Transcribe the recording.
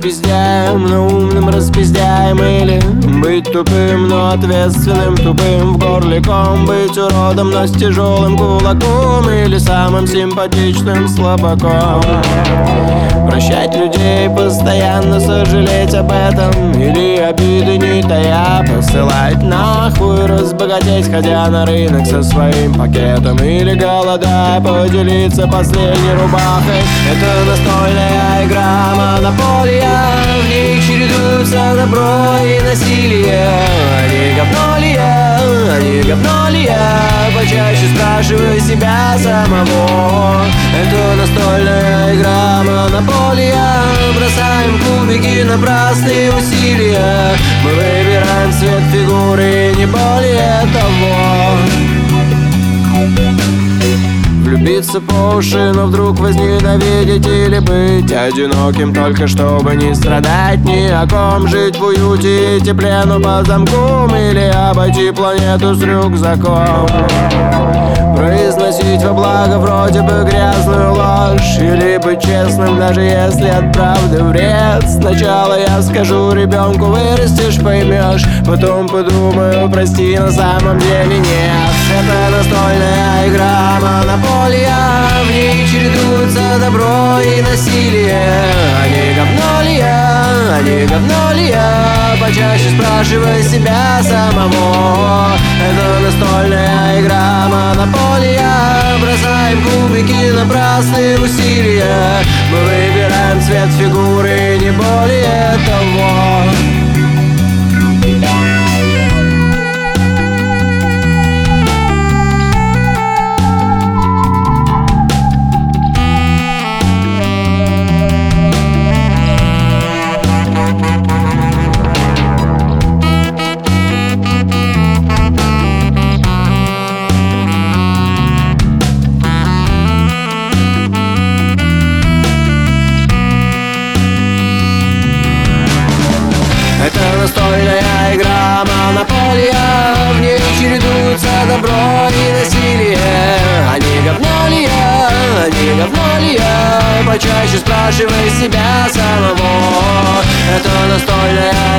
распиздяем, но умным распиздяем. Или быть тупым, но ответственным тупым, в горле ком. Быть уродом, но с тяжелым кулаком. Или самым симпатичным слабаком. Прощать людей, постоянно сожалеть об этом. Или обиды не тая посылать нахуй, разбогатеть, ходя на рынок со своим пакетом. Или голодая, поделиться последней рубахой. Это настольная игра монополия, в ней чередуются добро и насилие. Они говно ли я? Они говно ли я? Почаще спрашивай себя самого. Это настольная игра монополия, бросаем кубики, напрасные усилия. Мы выбираем цвет фигуры, не более того. Влюбиться по уши, но вдруг возненавидеть. Или быть одиноким, только чтобы не страдать ни о ком. Жить в уюте и тепле, но по замкам. Или обойти планету с рюкзаком. Произносить во благо вроде бы грязную ложь. Или быть честным, даже если от правды вред. Сначала я скажу ребенку: вырастешь, поймешь. Потом подумаю: прости, на самом деле нет. Это настольная игра монополия, в ней чередуются добро и насилие. Они говно ли я? Они говно ли я? Почаще спрашивай себя самого. Это настольная игра монополия, бросаем кубики, напрасные усилия. Мы выбираем цвет фигуры, не более того. Это настольная игра монополия, в ней чередуются добро и насилие. Они говно ли я? Они говно ли я? Почаще спрашивай себя самого. Это настольная